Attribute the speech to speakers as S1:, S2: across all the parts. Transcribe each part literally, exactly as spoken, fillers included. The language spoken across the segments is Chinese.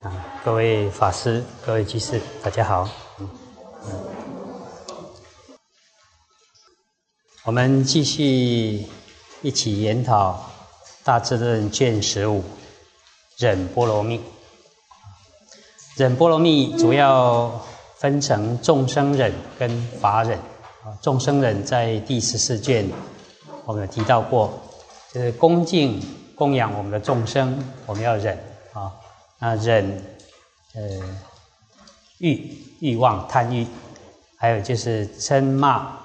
S1: 啊，各位法师、各位居士，大家好。嗯嗯、我们继续一起研讨《大智论》卷十五，忍波罗蜜。忍波罗蜜主要分成众生忍跟法忍。啊，众生忍在第十四卷我们有提到过，就是恭敬供养我们的众生，我们要忍啊。那忍，呃，欲欲望贪欲，还有就是嗔骂，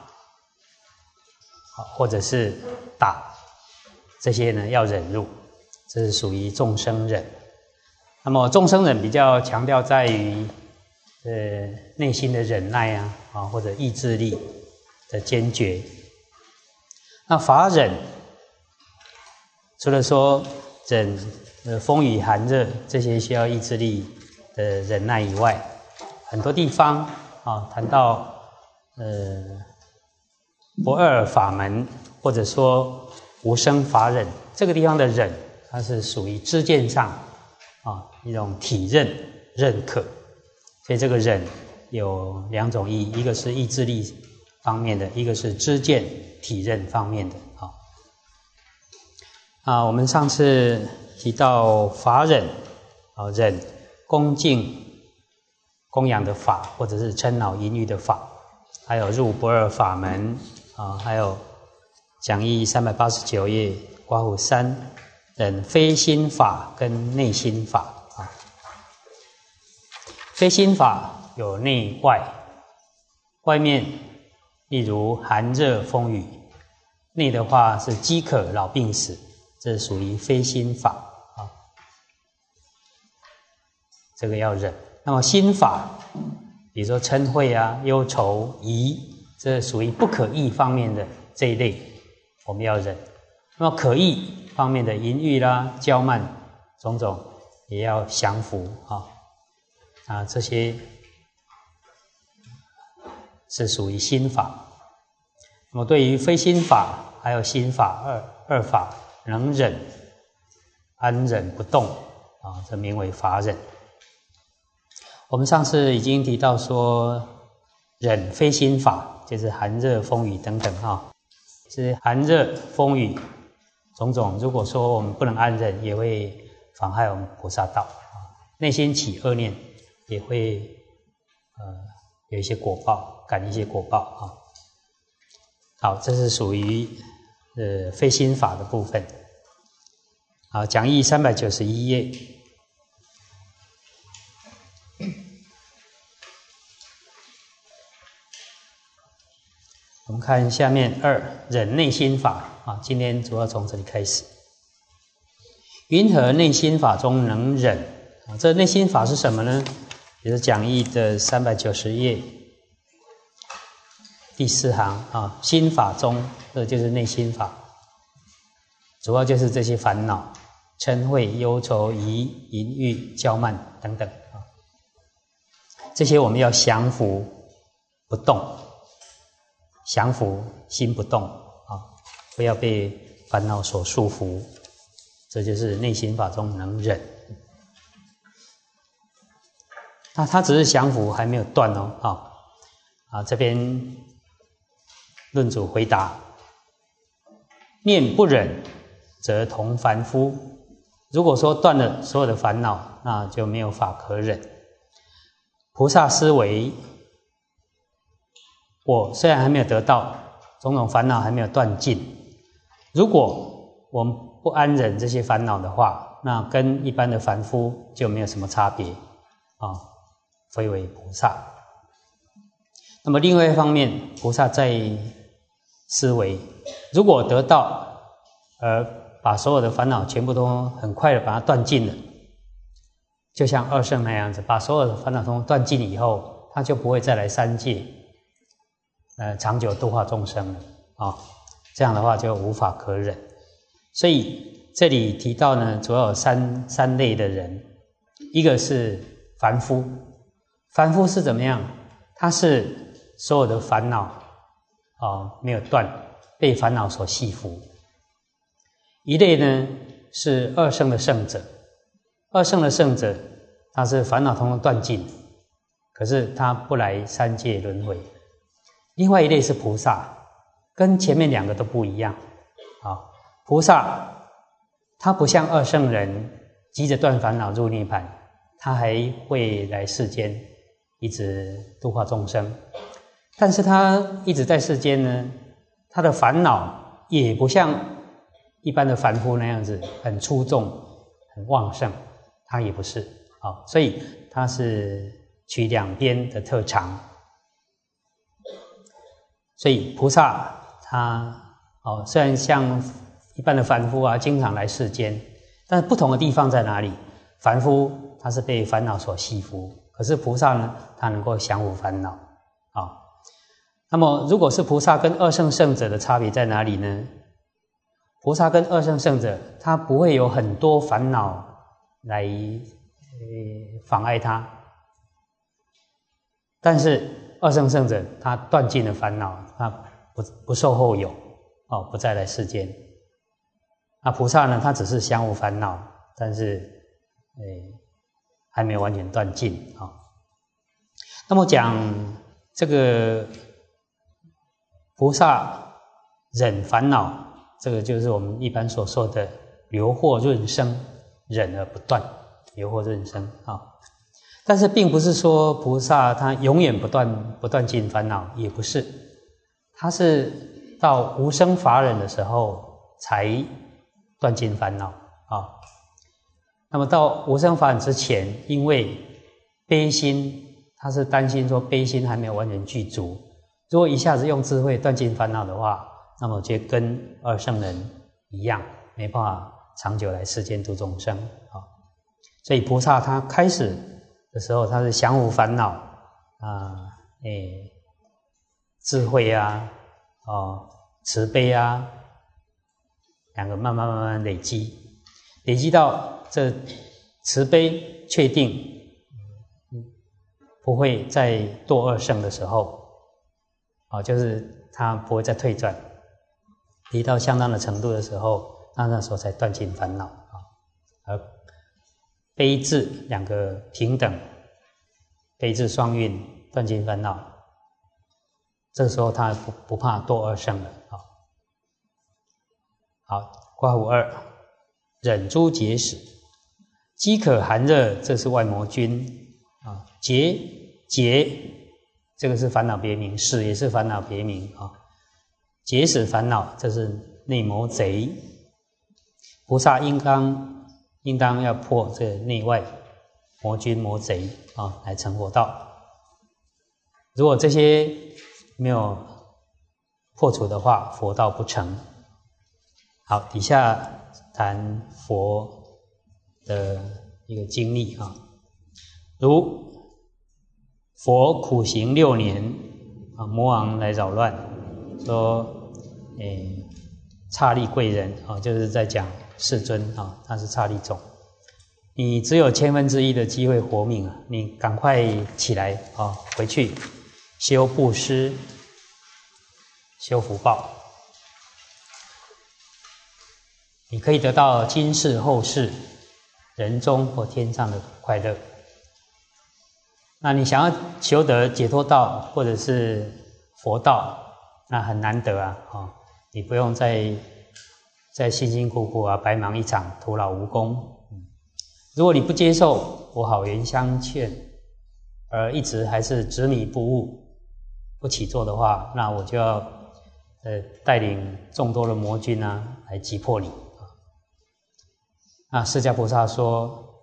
S1: 或者是打，这些呢要忍辱，这是属于众生忍。那么众生忍比较强调在于，呃，内心的忍耐啊，啊或者意志力的坚决。那法忍，除了说忍呃风雨寒热这些需要意志力的忍耐以外，很多地方啊谈到呃不二法门，或者说无生法忍，这个地方的忍，它是属于知见上啊一种体认认可，所以这个忍有两种意义，一个是意志力方面的，一个是知见体认方面的啊。啊，我们上次提到法忍，啊忍恭敬供养的法，或者是嗔恼淫欲的法，还有入不二法门啊，还有讲义三百八十九页刮胡三忍非心法跟内心法啊。非心法有内外，外面例如寒热风雨，内的话是饥渴老病死，这属于非心法啊，这个要忍。那么心法，比如说嗔恚啊、忧愁、疑，这属于不可议方面的这一类，我们要忍。那么可议方面的淫欲啦、骄慢种种，也要降服啊啊，这些是属于心法。那么对于非心法，还有心法二二法，能忍安忍不动啊，这名为法忍。我们上次已经提到说，忍非心法就是寒热风雨等等啊，是寒热风雨种种，如果说我们不能安忍，也会妨害我们菩萨道啊，内心起恶念也会呃有一些果报，感一些果报啊。好，这是属于呃非心法的部分。好，讲义三百九十一页。我们看下面二忍内心法啊，今天主要从这里开始。云何内心法中能忍啊？这内心法是什么呢？也是讲义的三百九十页第四行啊，心法中，这就是内心法，主要就是这些烦恼、嗔恚、忧愁、疑、淫欲、骄慢等等啊，这些我们要降伏不动。降伏心不动啊，不要被烦恼所束缚，这就是内心法中能忍。那他只是降伏，还没有断哦啊啊！这边论主回答：念不忍，则同凡夫。如果说断了所有的烦恼，那就没有法可忍。菩萨思维。我虽然还没有得到种种烦恼，还没有断尽，如果我们不安忍这些烦恼的话，那跟一般的凡夫就没有什么差别啊，非为菩萨。那么另外一方面，菩萨在思维，如果得到而把所有的烦恼全部都很快的把它断尽了，就像二圣那样子，把所有的烦恼都断尽以后，他就不会再来三界呃，长久度化众生了啊，这样的话就无法可忍。所以这里提到呢，主要有三三类的人，一个是凡夫，凡夫是怎么样？他是所有的烦恼啊没有断，被烦恼所系缚。一类呢是二圣的圣者，二圣的圣者， 他是烦恼通通断尽，可是他不来三界轮回。另外一类是菩萨，跟前面两个都不一样。啊，菩萨他不像二圣人急着断烦恼入涅槃，他还会来世间一直度化众生。但是他一直在世间呢，他的烦恼也不像一般的凡夫那样子很出众、很旺盛，他也不是。啊，所以他是取两边的特长。所以菩萨他哦，虽然像一般的凡夫啊，经常来世间，但是不同的地方在哪里？凡夫他是被烦恼所系缚，可是菩萨呢，他能够降伏烦恼。啊，那么如果是菩萨跟二圣圣者的差别在哪里呢？菩萨跟二圣圣者，他不会有很多烦恼来呃妨碍他，但是二圣圣者他断尽了烦恼，他不不受后有，哦，不再来世间。那菩萨呢，他只是降伏烦恼，但是呃还没有完全断尽啊。那么讲这个菩萨忍烦恼，这个就是我们一般所说的流惑润生，忍而不断，流惑润生啊。但是并不是说菩萨他永远不断不断尽烦恼，也不是，他是到无生法忍的时候才断尽烦恼啊。那么到无生法忍之前，因为悲心，他是担心说悲心还没有完全具足，如果一下子用智慧断尽烦恼的话，那么就跟二圣人一样，没办法长久来世间度众生啊。所以菩萨他开始的时候，他是降伏烦恼啊，诶，智慧啊，哦，慈悲啊，两个慢慢慢慢累积，累积到这慈悲确定不会再堕二圣的时候，啊，就是他不会再退转，离到相当的程度的时候，那那时候才断尽烦恼啊，而悲智两个平等，悲智双运，断尽烦恼，这时候他不不怕堕二圣了啊。好，括弧二，忍诸结使，饥渴寒热，这是外魔君啊。结结，这个是烦恼别名；使也是烦恼别名啊。结使烦恼，这是内魔贼。菩萨应当应当要破这内外魔君魔贼啊，来成佛道。如果这些没有破除的话，佛道不成。好，底下谈佛的一个经历啊，如佛苦行六年啊，魔王来扰乱，说，诶，刹利贵人啊，就是在讲世尊啊，他是刹利种，你只有千分之一的机会活命啊，你赶快起来啊，回去修布施，修福报。你可以得到今世后世人中或天上的快乐。那你想要求得解脱道或者是佛道，那很难得啊！哦，你不用再再辛辛苦苦啊，白忙一场，徒劳无功。如果你不接受我好言相劝，而一直还是执迷不悟，不起作的话，那我就要呃带领众多的魔君啊来击破你。那释迦菩萨说，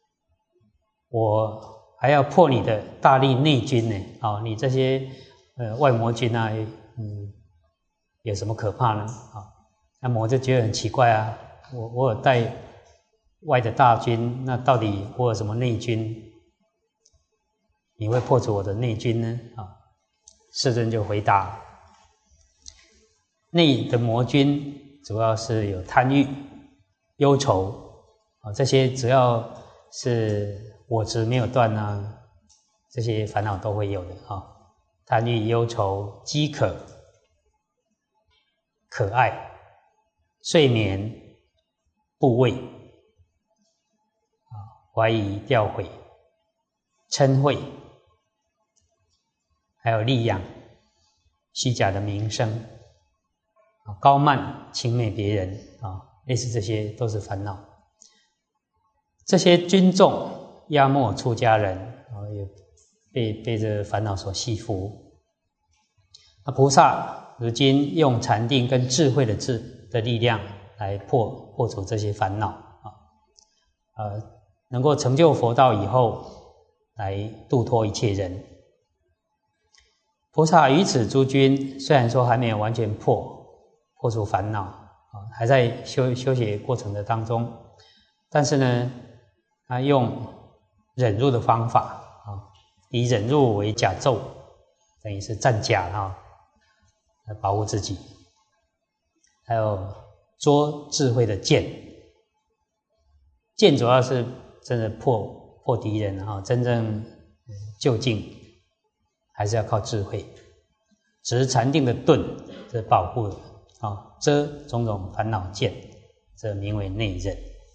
S1: 我还要破你的大力内军呢，啊，你这些呃外魔军啊，嗯，有什么可怕呢？啊，那魔就觉得很奇怪啊，我我有带外的大军，那到底我有什么内军？你会破除我的内军呢？啊，世尊就回答，内的魔军主要是有贪欲、忧愁。啊，这些只要是我执没有断啊，这些烦恼都会有的啊。贪欲、忧愁、饥渴、可爱、睡眠、怖畏啊、怀疑、掉悔、 嗔恚，还有利养虚假的名声，高慢轻蔑别人啊，类似这些都是烦恼。这些军众压没出家人啊，也被被这烦恼所系缚。那菩萨如今用禅定跟智慧的智的力量来破破除这些烦恼啊，呃，能够成就佛道以后，来度脱一切人。菩萨于此诸军，虽然说还没有完全破破除烦恼啊，还在修修学过程的当中，但是呢，他用忍辱的方法啊，以忍辱为甲胄，等于是战甲啊，来保护自己。还有捉智慧的剑，剑主要是真的破破敌人啊，真正究竟还是要靠智慧。执禅定的盾，这保护啊，遮种种烦恼剑，这名为内忍。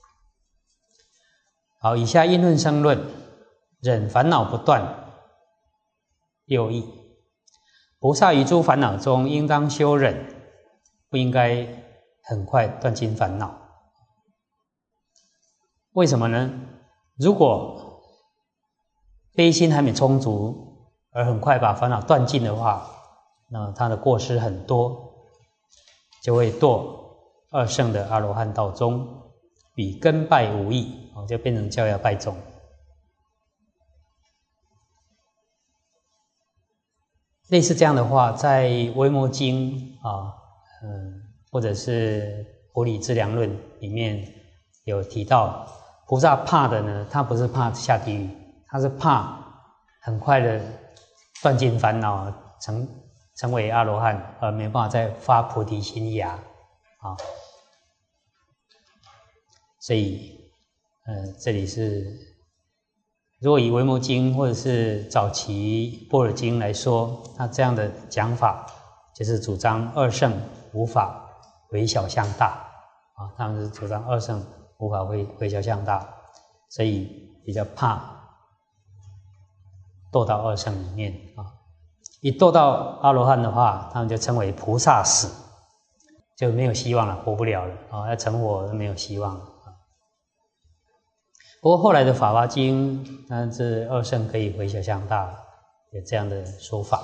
S1: 好，以下因论生论，忍烦恼不断，六义。菩萨于诸烦恼中，应当修忍，不应该很快断尽烦恼。为什么呢？如果悲心还没充足，而很快把烦恼断尽的话，那他的过失很多，就会堕二乘的阿罗汉道中，与根拜无异，就变成教要拜众。类似这样的话，在《维摩经》啊，嗯，或者是《普理资粮论》里面有提到，菩萨怕的呢，他不是怕下地狱，他是怕很快的断尽烦恼，成成为阿罗汉，而没办法再发菩提心芽啊。所以，呃，这里是，如果以《维摩经》或者是早期《般若经》来说，那这样的讲法就是主张二乘无法微小向大啊，他们是主张二乘无法微微小向大，所以比较怕堕到二乘里面啊。一堕到阿罗汉的话，他们就称为菩萨死，就没有希望了，活不了了啊，要成佛都没有希望了。不过后来的《法华经》，那这二乘可以回小向大，有这样的说法。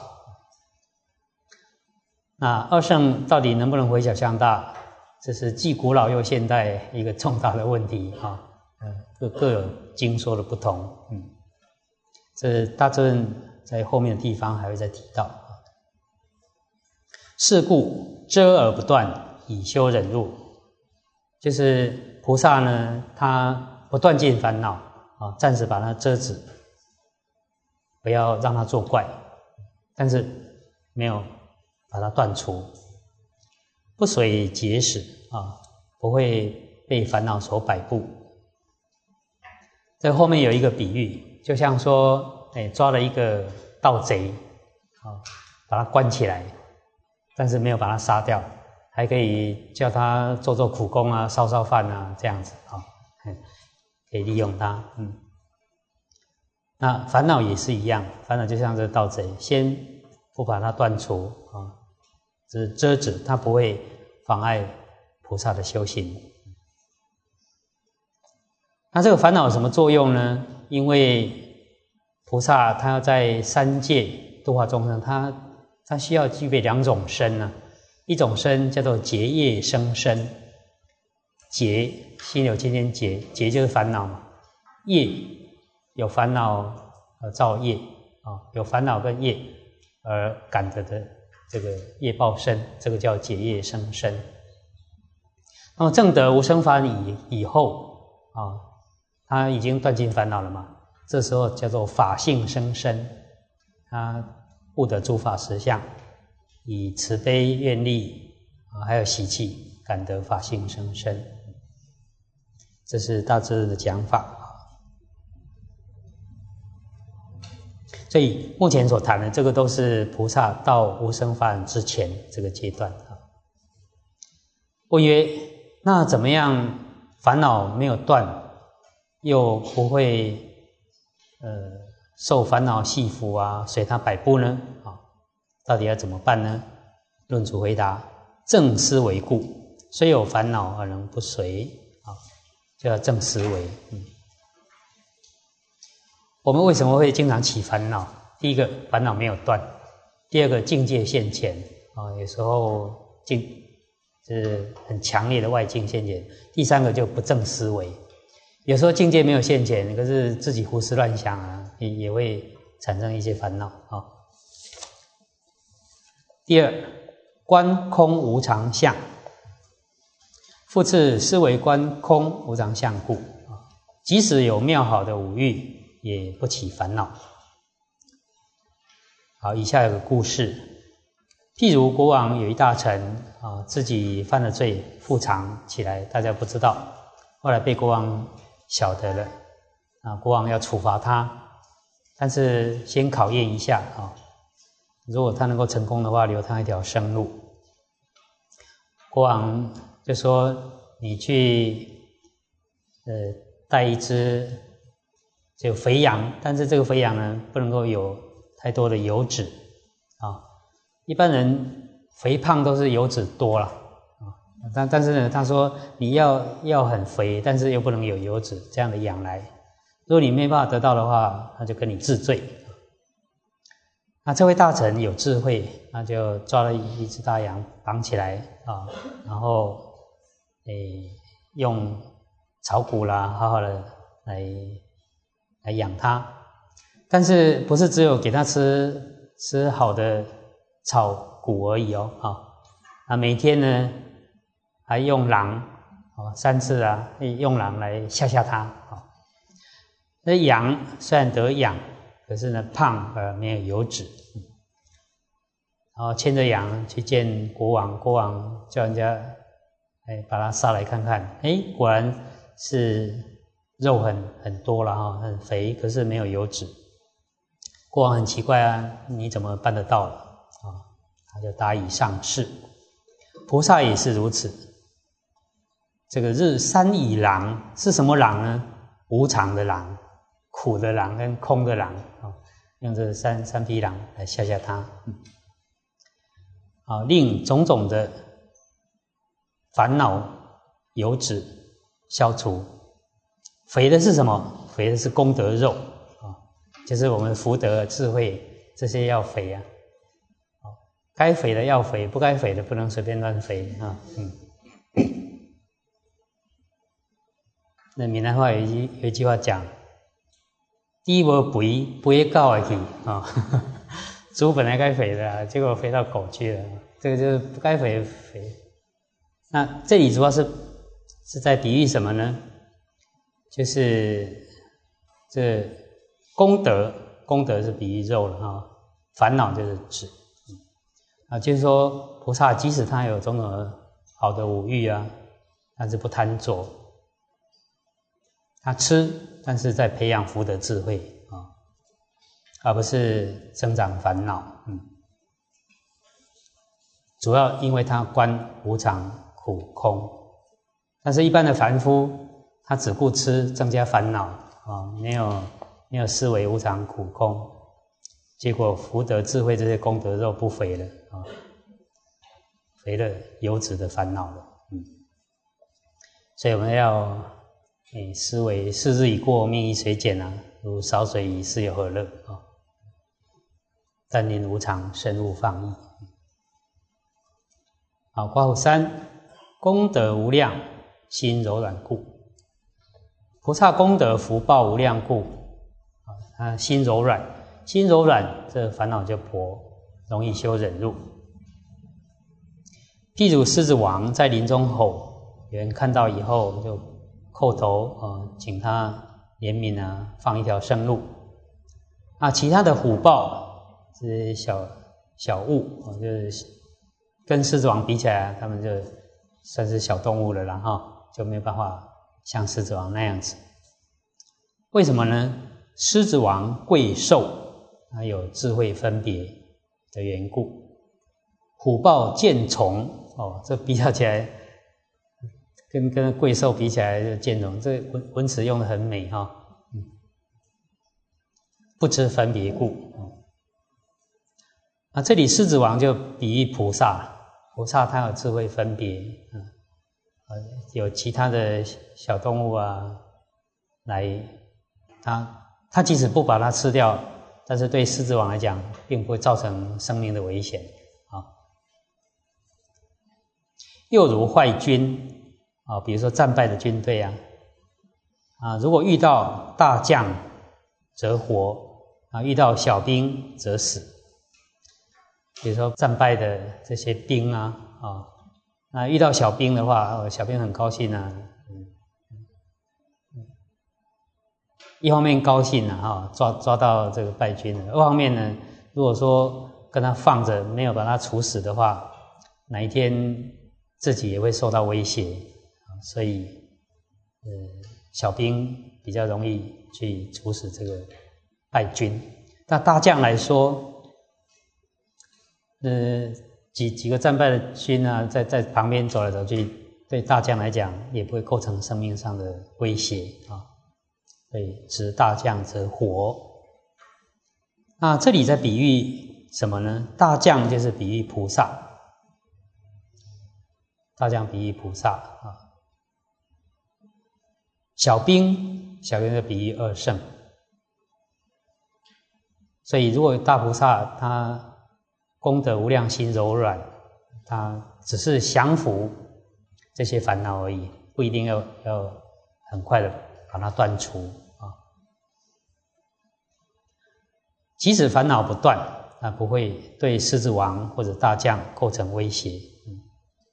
S1: 那二乘到底能不能回小向大，这是既古老又现代一个重大的问题啊。各各有经说的不同，嗯，这大智论在后面的地方还会再提到。是故遮而不断，以修忍辱，就是菩萨呢，他不断尽烦恼啊，暂时把它遮止，不要让它作怪，但是没有把它断除，不随结使啊，不会被烦恼所摆布。这后面有一个比喻，就像说，哎，抓了一个盗贼啊，把他关起来，但是没有把他杀掉，还可以叫他做做苦工啊，烧烧饭啊，这样子啊。可以利用它，嗯，那烦恼也是一样，烦恼就像这个盗贼，先不把它断除啊，只是遮止，它不会妨碍菩萨的修行。那这个烦恼有什么作用呢？因为菩萨他要在三界度化众生，他他需要具备两种身呢、啊，一种身叫做结业生身。结，心有千千结，结就是烦恼嘛。业，有烦恼而造业啊，有烦恼跟业而感得的这个业报身，这个叫结业生身。那么证得无生法以以后啊，他已经断尽烦恼了嘛，这时候叫做法性生身，他悟得诸法实相，以慈悲愿力啊，还有习气，感得法性生身。这是大智的讲法。所以目前所谈的这个都是菩萨到无生法忍之前这个阶段。问曰：那怎么样烦恼没有断，又不会呃受烦恼系缚啊，随他摆布呢？啊，到底要怎么办呢？论主回答：正思维故，虽有烦恼而能不随啊，就要正思维。嗯，我们为什么会经常起烦恼？第一个，烦恼没有断；第二个，境界现前啊，有时候境就是很强烈的外境现前；第三个就不正思维，有时候境界没有现前，可是自己胡思乱想啊，也也会产生一些烦恼啊。第二，观空无常相，复次思维观空无常相故，即使有妙好的五欲，也不起烦恼。好，以下有个故事，譬如国王有一大臣啊，自己犯了罪，复藏起来，大家不知道，后来被国王晓得了，啊，国王要处罚他，但是先考验一下啊，如果他能够成功的话，留他一条生路。国王就说：“你去，呃，带一只就肥羊，但是这个肥羊呢，不能够有太多的油脂啊。一般人肥胖都是油脂多了啊，但但是呢，他说你要要很肥，但是又不能有油脂这样的羊来。如果你没办法得到的话，他就跟你治罪。”那这位大臣有智慧，那就抓了一只大羊绑起来啊，然后诶用草谷啦，好好的来来养它。但是不是只有给它吃吃好的草谷而已哦，啊，那每天呢还用狼啊三次啊，用狼来吓吓它啊。那羊虽然得养，可是呢，胖而没有油脂，然后牵着羊去见国王，国王叫人家哎把它杀来看看，哎，果然是肉很很多了哈，很肥，可是没有油脂。国王很奇怪啊，你怎么办得到了啊？他就答以上士。菩萨也是如此。这个日三以狼是什么狼呢？无常的狼。苦的狼跟空的狼啊，用这三三匹狼来吓吓他，嗯，啊，令种种的烦恼油脂消除。肥的是什么？肥的是功德肉啊，就是我们福德、智慧这些要肥啊，该肥的要肥，不该肥的不能随便乱肥啊，嗯。那闽南话有一有一句话讲。猪无肥，肥狗会去啊！猪本来该肥的、啊，结果肥到狗去了，这个就是不该肥的肥。那这里主要是是在比喻什么呢？就是这功德，功德是比喻肉了哈，烦恼就是指啊，就是说菩萨即使他有种种好的五欲啊，但是不贪着，他吃。但是在培养福德智慧啊，而不是增长烦恼。嗯，主要因为他观无常、苦、空。但是，一般的凡夫，他只顾吃，增加烦恼啊，没有没有思维无常、苦、空，结果福德智慧这些功德肉不肥了啊，肥了油脂的烦恼了。嗯，所以我们要。诶，思维是日已过，命亦随减啊，如少水已，是有何乐啊？但念无常，深悟放逸。好，括弧三，功德无量，心柔软故。菩萨功德福报无量故，啊，他心柔软，心柔软，这烦恼就薄，容易修忍辱。譬如狮子王在林中吼，有人看到以后就。叩头啊、呃，请他怜悯啊，放一条生路。啊，其他的虎豹这些小小物啊，就是跟狮子王比起来，他们就算是小动物了啦哈，就没有办法像狮子王那样子。为什么呢？狮子王贵寿，它有智慧分别的缘故。虎豹见虫哦，这比较起来。跟跟贵兽比起来就见容，这文文词用得很美哈、哦。嗯， 不知分别故。啊，这里狮子王就比喻菩萨，菩萨他有智慧分别，嗯，有其他的小动物啊，来，他他即使不把它吃掉，但是对狮子王来讲，并不会造成生命的危险啊。又如坏军啊，比如说战败的军队啊，啊，如果遇到大将则活，啊，遇到小兵则死。比如说战败的这些兵啊，啊，那遇到小兵的话，哦，小兵很高兴啊，嗯，嗯，一方面高兴啊，哈，抓抓到这个败军了；二方面呢，如果说跟他放着，没有把他处死的话，哪一天自己也会受到威胁，所以，呃，小兵比较容易去处死这个败军。那大将来说，呃，几几个战败的军啊，在在旁边走来走去，对大将来讲也不会构成生命上的威胁啊。所以执大将则活。那这里在比喻什么呢？大将就是比喻菩萨，大将比喻菩萨啊。小兵，小兵就比喻二圣。所以如果大菩萨他功德无量心柔软，他只是降伏这些烦恼而已，不一定要要很快的把它断除啊。即使烦恼不断，那不会对狮子王或者大将构成威胁。嗯，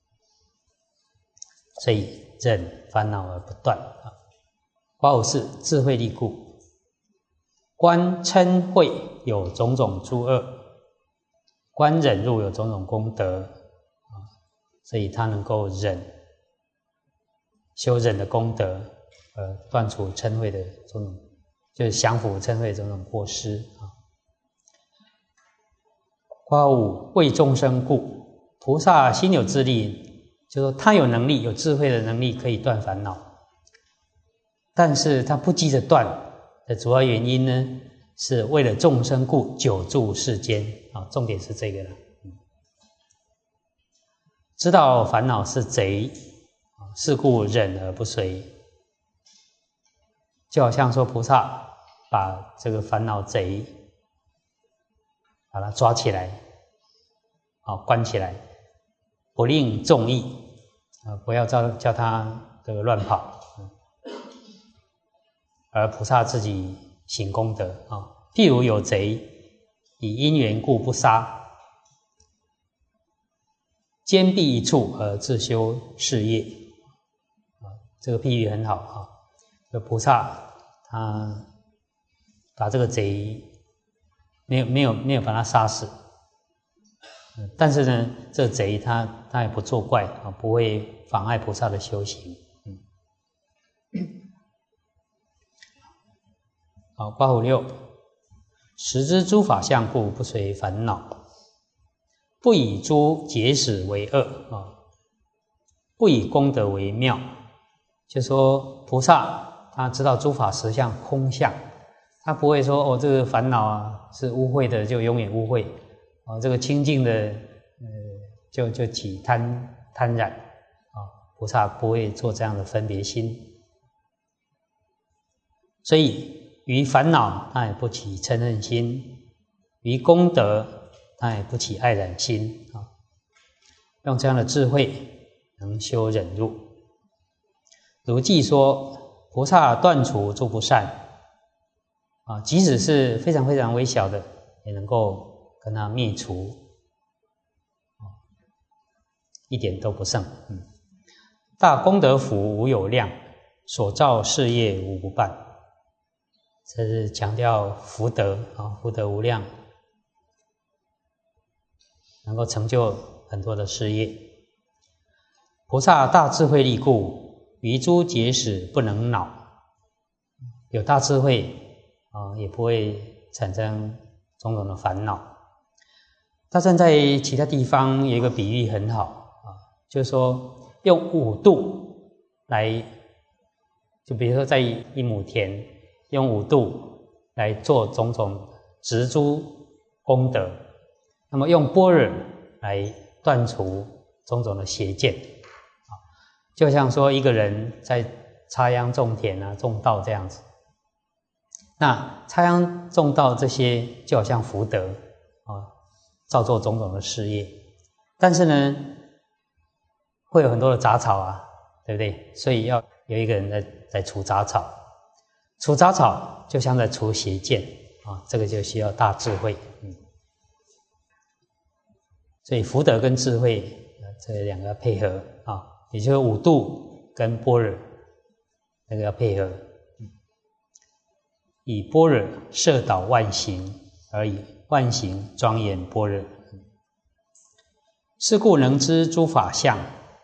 S1: 所以忍烦恼而不断啊。八五四智慧力故，观嗔恚有种种诸恶。观忍辱有种种功德啊，所以他能够忍，修忍的功德，呃，断除嗔恚的种种，就是降伏嗔恚种种过失啊。括五为众生故，菩萨心有智力，就说他有能力、有智慧的能力可以断烦恼，但是他不急着断的主要原因呢，是为了众生故，久住世间啊，重点是这个了。知道烦恼是贼，是故忍而不随。就好像说菩萨把这个烦恼贼，把它抓起来，啊，关起来，不令众议啊，不要叫叫他这个乱跑，而菩萨自己行功德啊。譬如有贼，以因缘故不杀，坚壁一处而自修事业啊，这个譬喻很好啊。这菩萨他把这个贼没有没有没有把他杀死，但是呢，这贼他他也不作怪啊，不会妨碍菩萨的修行。嗯，好，八五六，识知诸法相故，不随烦恼，不以诸结使为恶啊，不以功德为妙。就说菩萨他知道诸法实相空相，他不会说哦，这个烦恼啊是污秽的，就永远污秽哦，这个清净的，呃，就就起贪贪染啊，菩萨不会做这样的分别心，所以于烦恼他也不起嗔恨心，于功德他也不起爱染心啊。用这样的智慧能修忍辱。如记说，菩萨断除诸不善啊，即使是非常非常微小的，也能够跟它灭除，一点都不剩。嗯，大功德福无有量，所造事业无不办。这是强调福德啊，福德无量，能够成就很多的事业。菩萨大智慧力故，于诸结使不能恼。有大智慧啊，也不会产生种种的烦恼。大善在其他地方有一个比喻很好啊，就是说用五度来，就比如说在一亩田，用五度来做种种植诸功德，那么用般若来断除种种的邪见，就像说一个人在插秧种田啊、种稻这样子。那插秧种稻这些就好像福德啊，造作种种的事业，但是呢，会有很多的杂草啊，对不对？所以要有一个人在在除杂草，除杂草就像在除邪见啊，这个就需要大智慧。嗯，所以福德跟智慧这两个要配合啊，也就是五度跟般若那个要配合。以般若摄导万行，而以万行庄严般若。是故能知诸法相，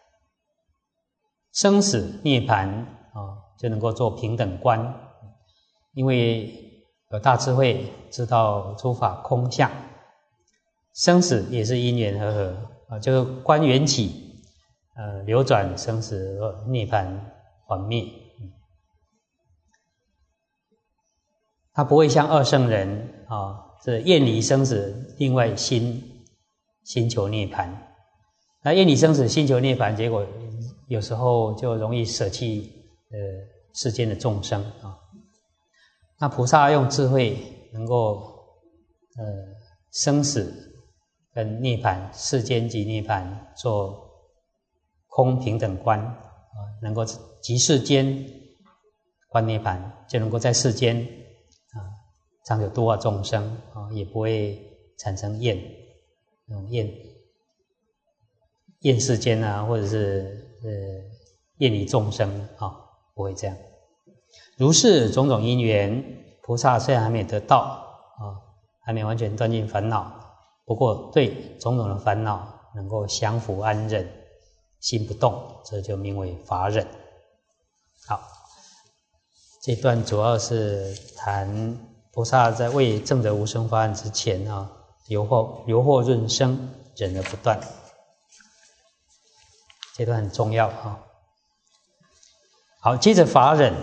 S1: 生死涅槃啊，就能够做平等观。因为有大智慧，知道诸法空相，生死也是因缘和合啊，就是观缘起，呃，流转生死涅槃还灭。他不会像二圣人啊，这厌离生死，另外心心求涅槃。那厌离生死，心求涅槃，结果有时候就容易舍弃呃世间的众生啊。那菩萨用智慧能够呃生死跟涅槃，世间及涅槃做空平等观啊，能够即世间观涅槃，就能够在世间常有度化众生啊，也不会产生厌，那种厌厌世间啊，或者是呃厌离众生啊，不会这样。如是种种因缘，菩萨虽然还没有得到啊，还没完全断尽烦恼，不过对种种的烦恼能够降伏安忍，心不动，这就名为法忍。好，这段主要是谈菩萨在未证得无生法忍之前啊，由祸由祸润生，忍而不断，这段很重要啊。好，接着法忍，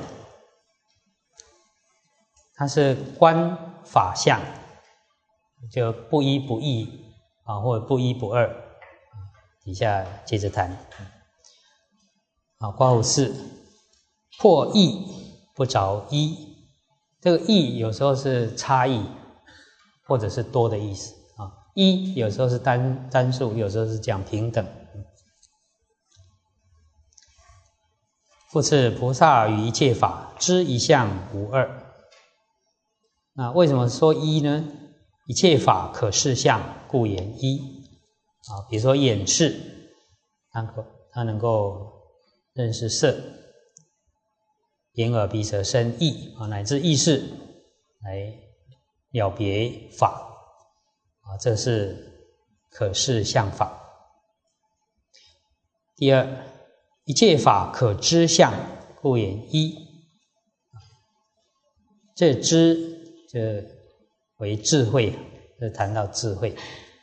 S1: 它是观法相，就不一不异啊，或者不一不二。底下接着谈。好，括弧四，破异不着一。这个异有时候是差异，或者是多的意思啊。一有时候是单单数，有时候是讲平等。复次，菩萨于一切法知一相无二。那为什么说一呢？一切法可视相，故言一啊。比如说眼识，它它能够认识色。眼耳鼻舌身意啊，乃至意识来了别法啊，这是可视相法。第二，一切法可知相，故言一。这知就为智慧，这谈到智慧。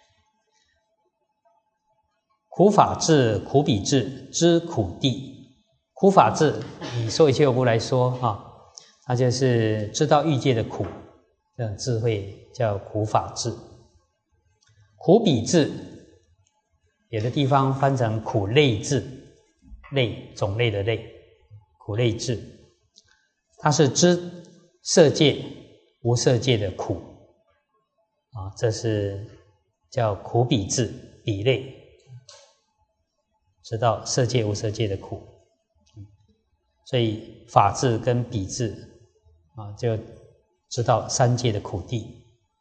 S1: 苦法智，苦比智，知苦地。苦法智，以说一切有部来说啊，它就是知道欲界的苦，这种智慧叫苦法智。苦比智，有的地方翻成苦类智，类种类的类，苦类智，它是知色界、无色界的苦啊，这是叫苦比智，比类，知道色界、无色界的苦。所以法智跟比智啊，就知道三界的苦地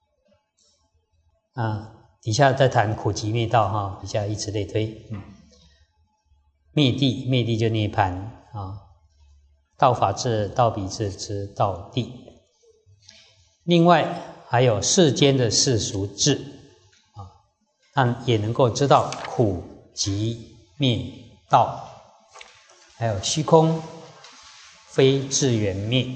S1: 啊。底下再谈苦集灭道哈，底下以此类推。嗯，灭地，灭地就涅槃啊。道法智、道比智之道地。另外还有世间的世俗智啊，但也能够知道苦集灭道，还有虚空。非智缘灭，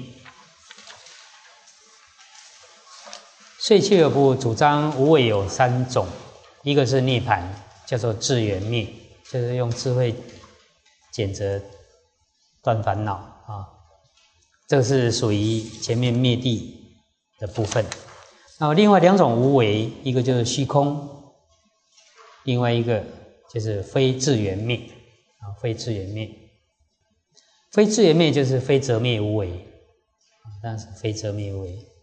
S1: 所以契尔部主张无为有三种，一个是涅槃，叫做智缘灭，就是用智慧检则断烦恼啊。这个是属于前面灭地的部分。那另外两种无为，一个就是虚空，另外一个就是非自圆灭啊，非自圆灭。非自圆灭就是非择灭无为，但是非择灭无为。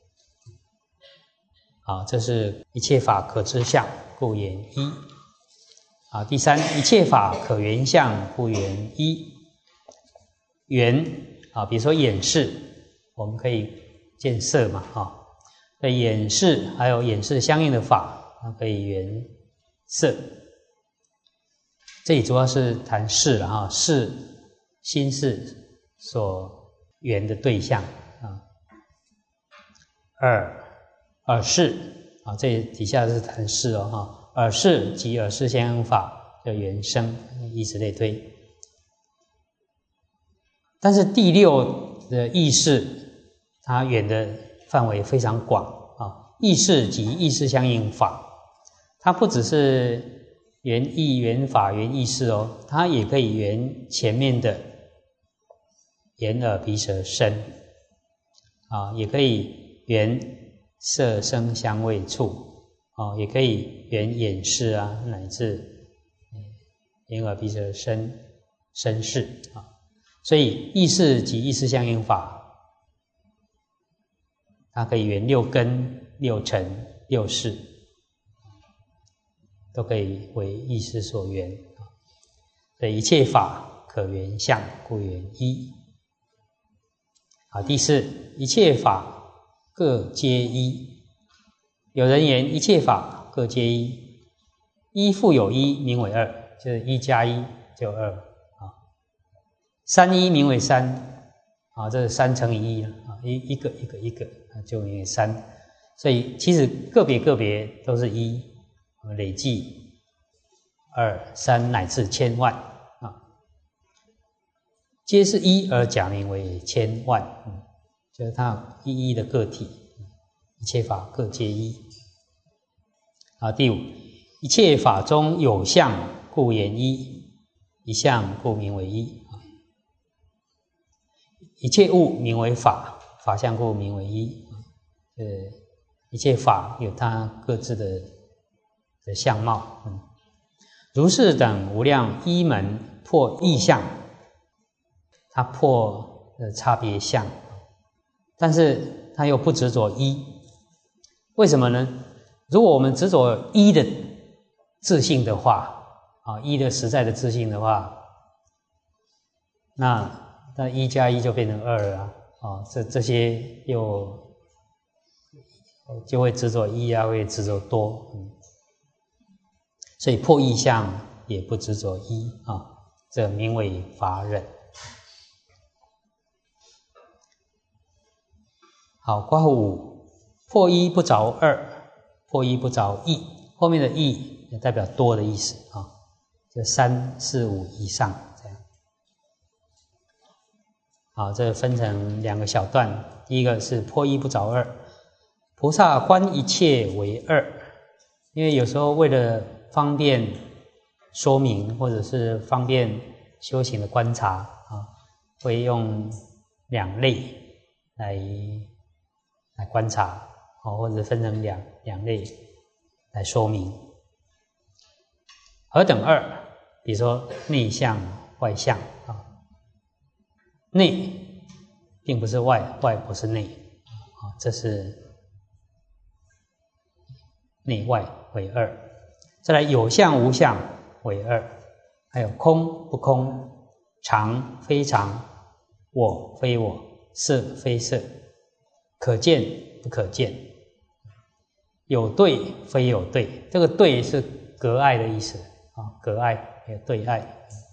S1: 好，这是一切法可知相，故言一。好，第三，一切法可圆相，故言一。圆啊，比如说眼视，我们可以见色嘛，啊，对眼视还有眼视相应的法，它可以圆色。这里主要是谈视了哈，视心是所缘的对象啊。耳耳视啊，这底下是谈视哦哈，耳视及耳视相应法叫缘生，以此类推。但是第六的意识，它缘的范围非常广啊，意识及意识相应法，它不只是缘意、缘法、缘意识哦，它也可以缘前面的眼耳鼻舌身啊，也可以缘色声香味触啊，也可以缘眼视啊，乃至眼耳鼻舌身身识啊。所以意识及意识相应法，它可以缘六根、六尘、六识，都可以为意识所缘。所以一切法可缘相，故缘一。好，第四，一切法各皆一。有人言一切法各皆一，一复有一，名为二，就是一加一就二啊。三一名为三啊，这是三乘以一啊，一一个一个一个就名为三。所以其实个别个别都是一，累计二三乃至千万啊，皆是一而假名为千万，嗯，就是它一一的个体，一切法各皆一。啊，第五，一切法中有相，故言一，一相故名为一。一切物名为法，法相故名为一。呃，一切法有它各自的的相貌。嗯，如是等无量一门破异相，它破呃差别相，但是它又不执着一。为什么呢？如果我们执着一的自性的话，啊，一的实在的自性的话，那那一加一就变成二了啊，啊，这这些又就会执着一啊，会执着多，嗯，所以破异相也不执着一啊，这名为法忍。好，括弧五，破一不着二，破一不着异，后面的异也代表多的意思啊，就三四五以上这样。好，这分成两个小段，第一个是破一不着二，菩萨观一切为二，因为有时候为了方便说明或者是方便修行的观察啊，会用两类来来观察，或者分成两两类来说明。何等二？比如说内相、外相啊，内并不是外，外不是内啊，这是内外为二。再来有相无相为二，还有空不空、常非常、我非我、色非色、可见不可见、有对非有对。这个对是隔碍的意思啊，隔碍有对碍，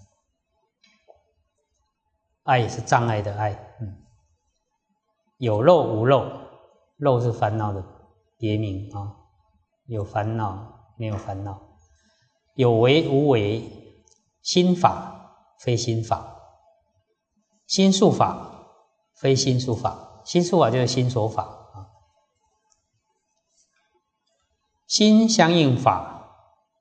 S1: 碍是障碍的碍。嗯，有漏无漏，漏是烦恼的别名啊，有烦恼没有烦恼，有为无为，心法非心法，心术法非心术法，心术法就是心所法啊，心相应法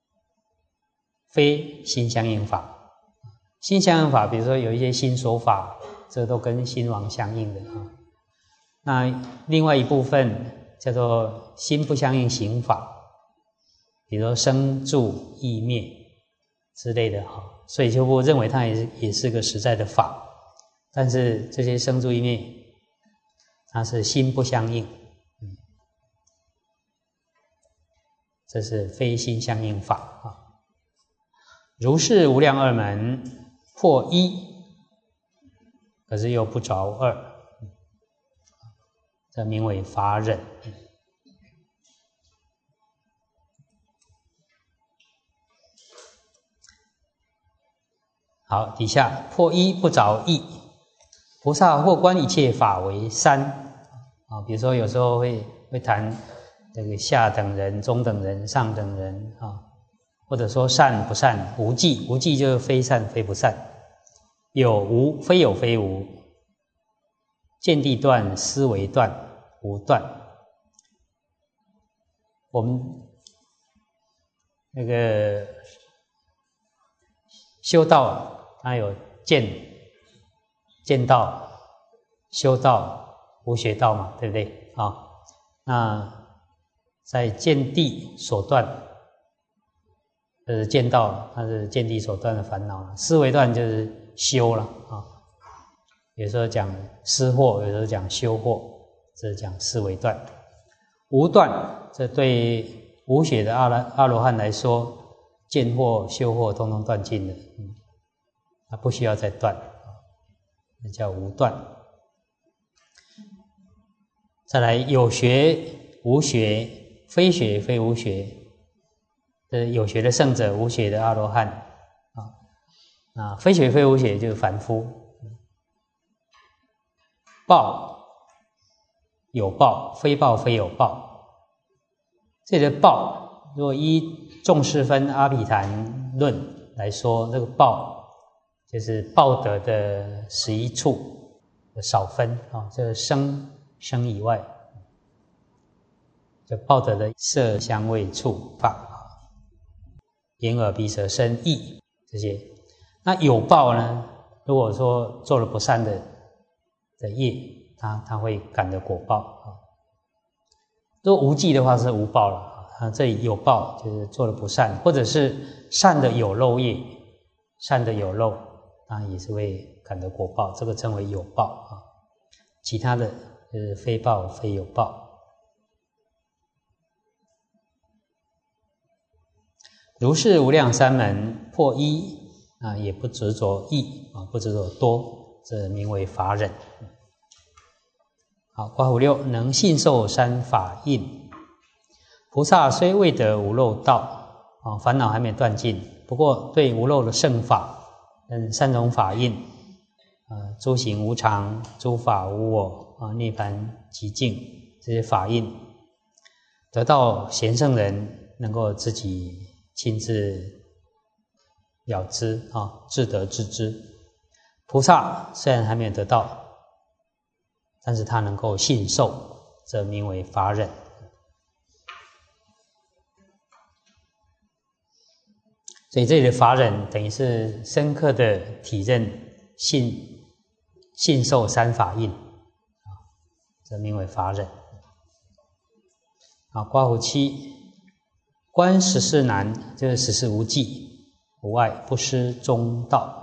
S1: 非心相应法。心相应法，比如说有一些心所法，这都跟心王相应的啊。那另外一部分叫做心不相应行法，比如说生住异灭之类的哈。所以修部认为它也是也是个实在的法，但是这些生住异灭，它是心不相应，嗯，这是非心相应法啊。如是无量二门破一，可是又不着二，这名为法忍。好，底下破一不着异，菩萨或观一切法为三啊。比如说有时候会会谈这个下等人、中等人、上等人啊，或者说善不善、无记，无记就是非善非不善，有无非有非无，见地断、思维断、无断。我们那个修道，它有见见道、修道、无学道嘛，对不对啊？那在见地所断，就是见道，它是见地所断的烦恼了。思维断就是修了啊。有时候讲思惑，有时候讲修惑，这是讲思维断。无断，这对无学的阿罗阿罗汉来说，见惑、修惑通通断尽了，嗯，他不需要再断，那叫无断。再来有学、无学、非学、非无学，这有学的圣者，无学的阿罗汉啊，啊，非学非无学就是凡夫。报有报，非报非有报。这里的报，如果依众世分阿毗昙论来说，这个报就是报德的十一处的少分啊，这是生生以外，就报德的色香味触法，眼耳鼻舌身意这些。那有报呢？如果说做了不善的的业，他他会感得果报啊。如果无记的话是无报了啊，这里有报就是做了不善，或者是善的有漏业，善的有漏，当然也是会感得果报，这个称为有报啊。其他的就是非报非有报。如是无量三门破一啊，也不执着异啊，不执着多，这名为法忍。好，括弧六，能信受三法印。菩萨虽未得无漏道啊，烦恼还没断尽，不过对无漏的圣法跟三种法印，呃，诸行无常、诸法无我啊、涅槃寂静这些法印，得到贤圣人能够自己亲自了知啊，自得知之。菩萨虽然还没有得到，但是他能够信受，则名为法忍。所以这里的法忍等于是深刻的体认信信受三法印啊，则名为法忍。啊，括弧七，观十四难，就是十四无记，无碍，不失中道。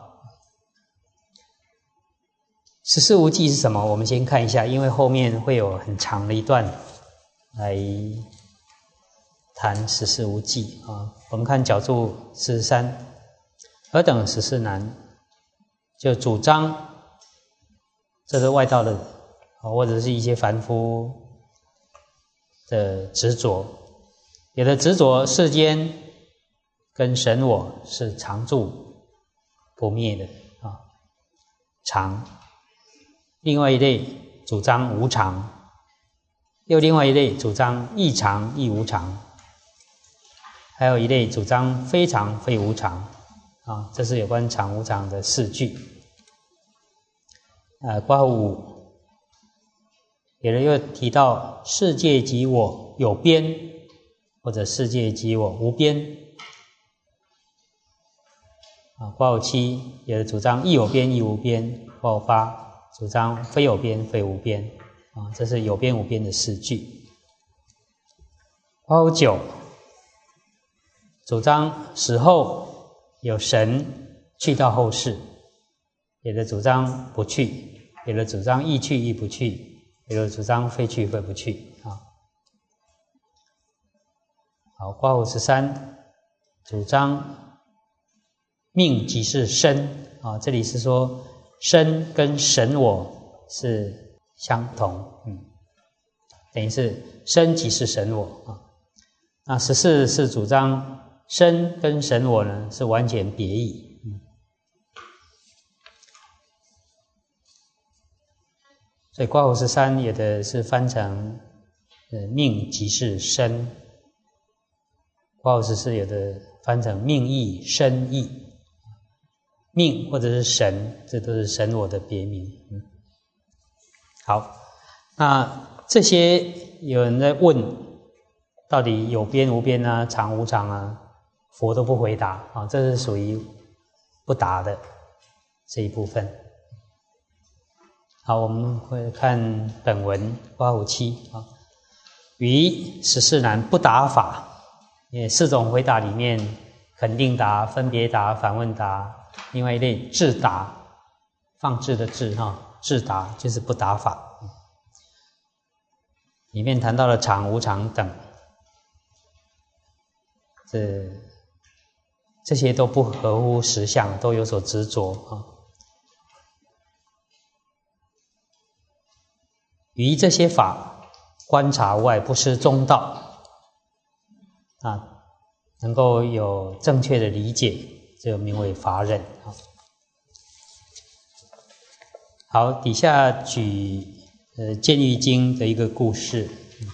S1: 十四无记是什么？我们先看一下，因为后面会有很长的一段来谈十四无记啊。我们看角注四十三，何等十四难？就主张这是外道的，或者是一些凡夫的执着，有的执着世间跟神我是常住不灭的啊，常。另外一类主张无常，又另外一类主张亦常亦无常，还有一类主张非常非无常啊，这是有关常无常的四句。呃，括弧五，有人又提到世界即我有边，或者世界即我无边啊。括弧七，有的主张亦有边亦无边。括弧八，主张非有边非无边啊，这是有边无边的四句。 括弧九主张死后有神去到后世，有的主张不去，有的主张亦去亦不去，有的主张非去非不去啊。好，括弧十三主张命即是身啊，这里是说身跟神我是相同，嗯，等于是身即是神我啊。那十四是主张身跟神我呢是完全别异，嗯，所以括弧十三有的是翻成呃命即是身，括弧十四有的翻成命亦身亦，命或者是神，这都是神我的别名。嗯，好，那这些有人在问，到底有边无边啊，常无常啊，佛都不回答啊，这是属于不答的这一部分。好，我们会看本文括弧七啊，于十四难不答法，因为四种回答里面，肯定答、分别答、反问答，另外一类自答，放置的置哈，自答就是不答法。里面谈到了常无常等，这这些都不合乎实相，都有所执着啊。于这些法观察外不失中道啊，能够有正确的理解，这名为法忍啊。好，底下举呃《见喻经》的一个故事。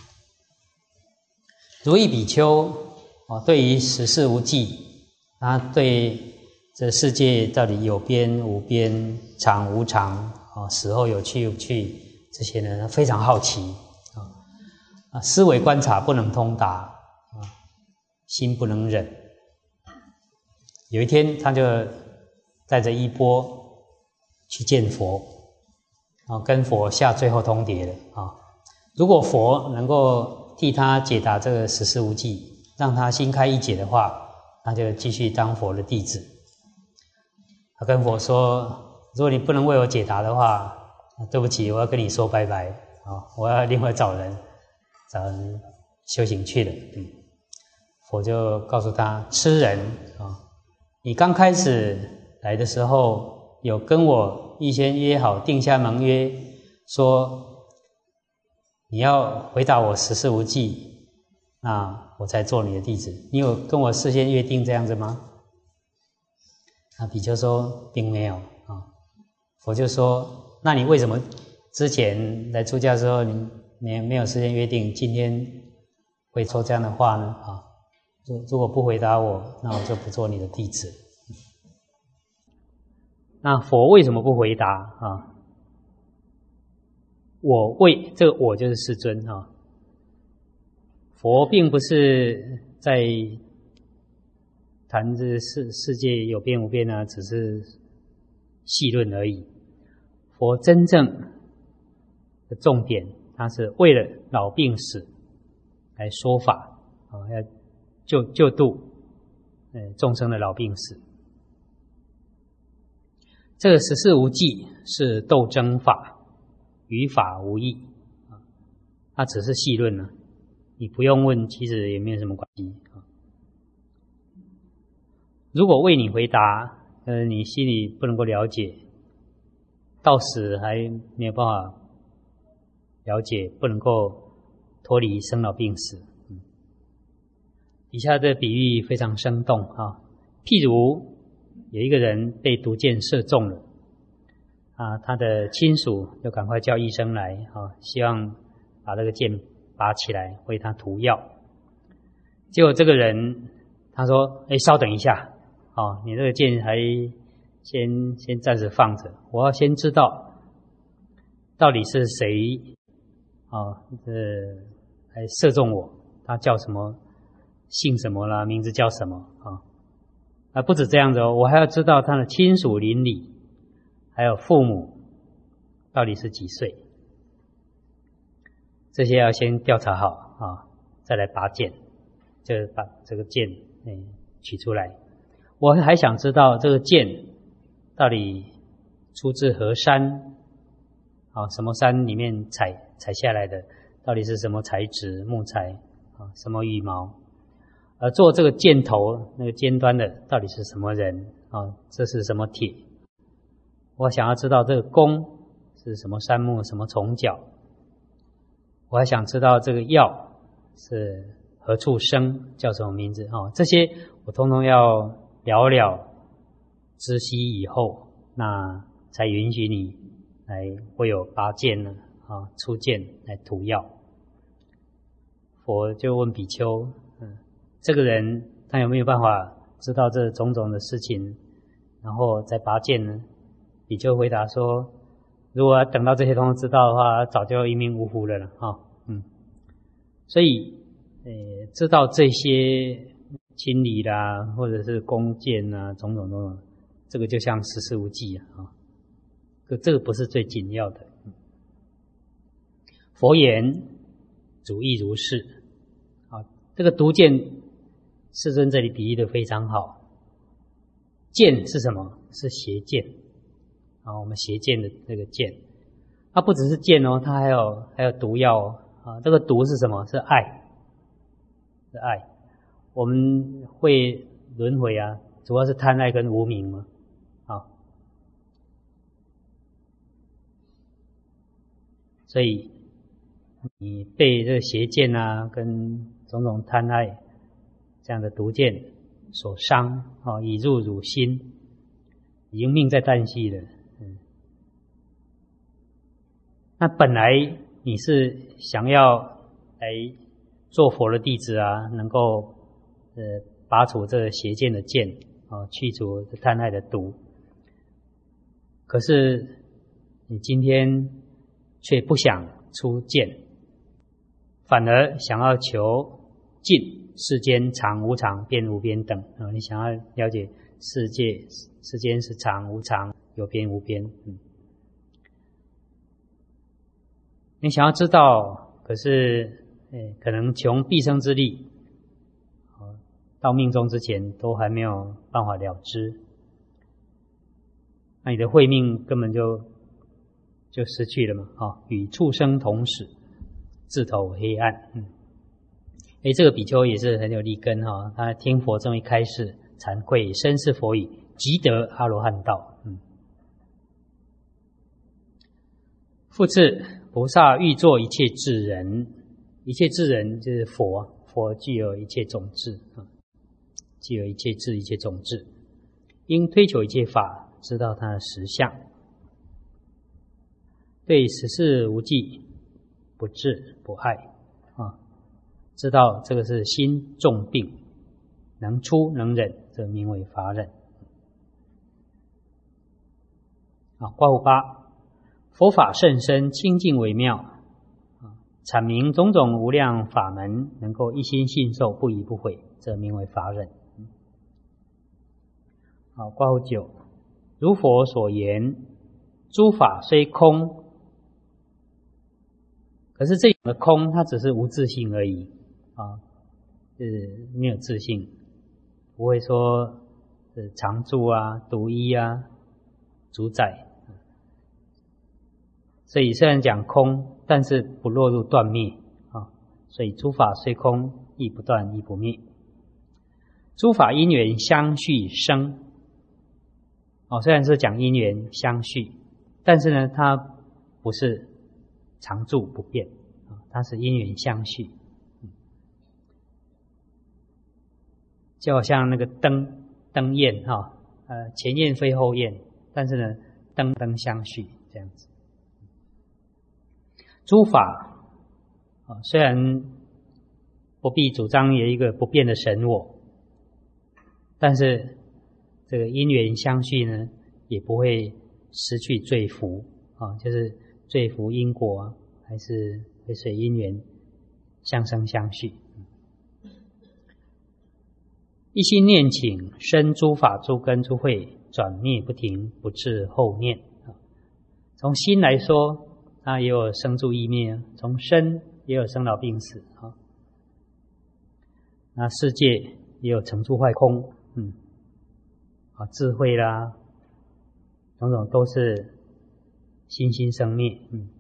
S1: 如意比丘啊，对于十四无记，他对这世界到底有边无边、常无常啊，死后有去无去，这些呢非常好奇啊，啊，思维观察不能通达啊，心不能忍。有一天，他就带着衣钵去见佛啊，跟佛下最后通牒了啊。如果佛能够替他解答这个十四无记，让他心开意解的话，那就继续当佛的弟子。他跟佛说，如果你不能为我解答的话，对不起，我要跟你说拜拜啊！我要另外找人找人修行去了。嗯，佛就告诉他：痴人啊，你刚开始来的时候，有跟我预先约好，定下盟约，说你要回答我十四无记，那我才做你的弟子。你有跟我事先约定这样子吗？那比丘说并没有啊。佛就说，那你为什么之前来出家的时候你没没有事先约定，今天会说这样的话呢？啊，如如果不回答我，那我就不做你的弟子。那佛为什么不回答啊？我为这个我就是世尊啊。佛并不是在谈这世世界有边无边啊，只是细论而已。佛真正的重点，它是为了老病死来说法啊，要救救度呃众生的老病死。这个十四无记是斗争法，与法无异啊，它只是细论呢，你不用问，其实也没有什么关系啊。如果为你回答，呃，你心里不能够了解，到死还没有办法了解，不能够脱离生老病死。嗯，以下的比喻非常生动啊，譬如有一个人被毒箭射中了，啊，他的亲属就赶快叫医生来啊，希望把这个箭拔起来为他涂药。结果这个人他说：“哎，稍等一下，哦，你这个箭还先先暂时放着，我要先知道到底是谁啊，这来射中我，他叫什么，姓什么啦，名字叫什么啊？啊，不止这样子哦，我还要知道他的亲属邻里，还有父母到底是几岁，这些要先调查好啊， 再来拔剑，就把这个剑嗯取出来。我还想知道这个剑到底出自何山，啊，什么山里面采采下来的，到底是什么材质，木材啊，什么羽毛？而做这个箭头那个尖端的到底是什么人啊？这是什么铁？我想要知道这个弓是什么杉木，什么虫角。我还想知道这个药是何处生，叫什么名字啊？这些我通通要了了知悉以后，那才允许你来会有拔剑呢啊，出剑来涂药。佛就问比丘，嗯，这个人他有没有办法知道这种种的事情，然后再拔剑呢？比丘回答说，如果等到这些通通知道的话，早就一命呜呼了了啊，嗯，所以呃，知道这些清理啦，或者是弓箭啊，种种种种，这个就像识时务记啊，可这个不是最紧要的。佛言，主亦如是。啊，这个毒箭，世尊这里比喻的非常好。箭是什么？是邪箭。啊，我们邪箭的那个箭，它不只是箭哦，它还有还有毒药哦。啊，这个毒是什么？是爱，是爱。我们会轮回啊，主要是贪爱跟无明嘛。啊，所以你被这个邪箭啊，跟种种贪爱这样的毒箭所伤，啊，已入汝心，已经命在旦夕了。嗯，那本来你是想要来做佛的弟子啊，能够呃拔除这个邪见的见啊，去除贪爱的毒。可是你今天却不想出见，反而想要求尽世间常无常、边无边等啊，你想要了解世界世间是常无常、有边无边。嗯，你想要知道，可是诶，可能穷毕生之力，到命终之前都还没有办法了知，那你的慧命根本就就失去了嘛，啊，与畜生同死，自投黑暗。嗯，诶，这个比丘也是很有利根哈，他听佛这么一开示，惭愧深思佛语，即得阿罗汉道。嗯，复次，菩萨欲作一切智人，一切智人就是佛，佛具有一切种智啊，具有一切智、一切种智，应推求一切法，知道它的实相，对十事无记，不智不爱啊，知道这个是心重病，能出能忍，这名为法忍。啊，卦五八。佛法甚深，清净微妙，阐明种种无量法门，能够一心信受，不疑不悔，这名为法忍。好，卦五九，如佛所言，诸法虽空，可是这种的空，它只是无自性而已啊，是没有自性，不会说是常住啊、独一啊、主宰。所以虽然讲空，但是不落入断灭啊。所以诸法虽空，亦不断亦不灭。诸法因缘相续生，哦，虽然是讲因缘相续，但是呢，它不是常住不变啊，它是因缘相续。就好像那个灯灯焰哈，呃，前焰非后焰，但是呢，灯灯相续这样子。诸法啊，虽然不必主张有一个不变的神我，但是这个因缘相续呢，也不会失去罪福啊，就是罪福因果啊，还是会随因缘相生相续。一心念请，生诸法诸根诸慧，转灭不停，不至后念。从心来说，它也有生住异灭，从身也有生老病死啊。 那世界也有成住坏空，嗯，啊，智慧啦，种种都是心心生灭，嗯。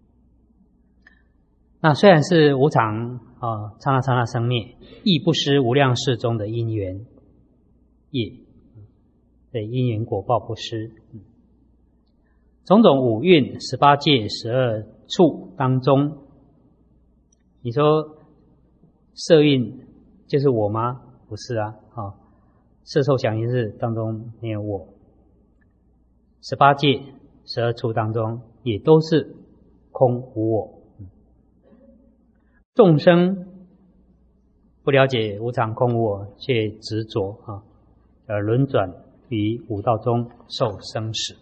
S1: 那虽然是无常啊，刹那刹那生灭，亦不失无量世中的因缘业，对，因缘果报不失。种种五蕴、十八界、十二处当中，你说色蕴就是我吗？不是啊，啊，色受想行识当中没有我，十八界、十二处当中也都是空无我。众生不了解无常空无我，却执着啊，而轮转于五道中受生死。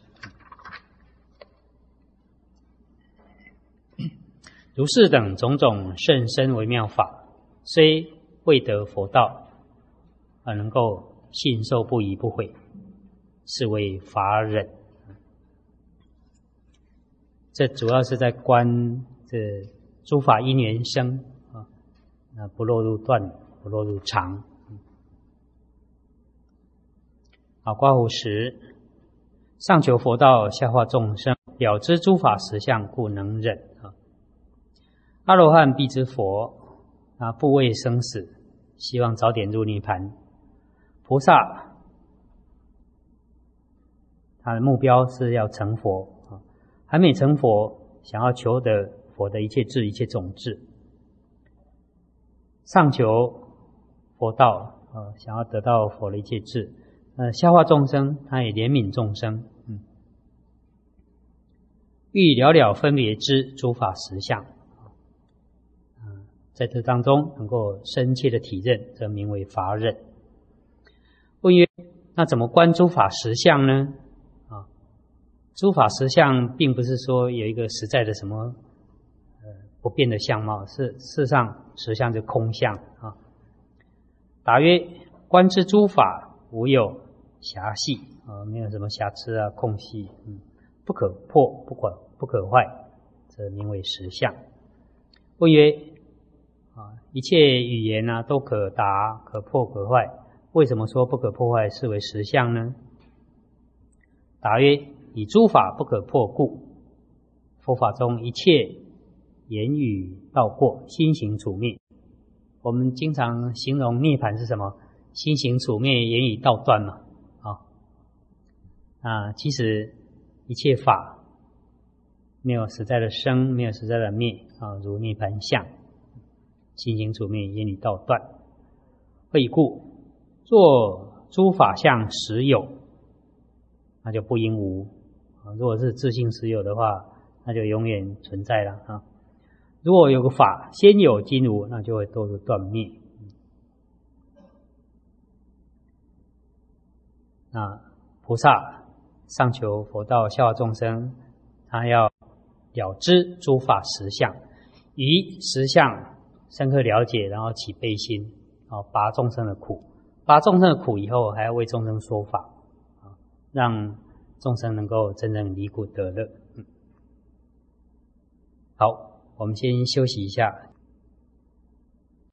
S1: 如是等种种甚深微妙法，虽未得佛道，而能够信受不疑不悔，是为法忍。这主要是在观这诸法因缘生啊，那不落入断，不落入常。好，刮胡十，上求佛道，下化众生，了知诸法实相，故能忍啊。阿罗汉必知佛啊，不畏生死，希望早点入涅槃。菩萨他的目标是要成佛啊，还没成佛，想要求得佛的一切智、一切种智。上求佛道啊，想要得到佛的一切智。呃，下化众生，他也怜悯众生，嗯，欲了了分别知诸法实相。在这当中能够深切的体认，这名为法忍。问曰：那怎么观诸法实相呢？啊，诸法实相并不是说有一个实在的什么呃不变的相貌，是事实上实相就是空相啊。答曰：观之诸法无有瑕隙啊，没有什么瑕疵啊、空隙，嗯，不可破、不可不可坏，这名为实相。问曰：啊，一切语言啊都可达、可破、可坏，为什么说不可破坏是为实相呢？答曰：以诸法不可破故，佛法中一切言语道过，心行处灭。我们经常形容涅槃是什么？心行处灭，言语道断嘛。啊，啊，其实一切法没有实在的生，没有实在的灭啊，如涅槃相。心行处灭，言语道断。何以故？若诸法相实有，那就不应无。如果是自性实有的话，那就永远存在了啊。如果有个法先有今无，那就会都是断灭。那菩萨上求佛道，下化众生，他要了知诸法实相，以实相深刻了解，然后起悲心，啊，拔众生的苦，拔众生的苦以后，还要为众生说法，啊，让众生能够真正离苦得乐。嗯，好，我们先休息一下。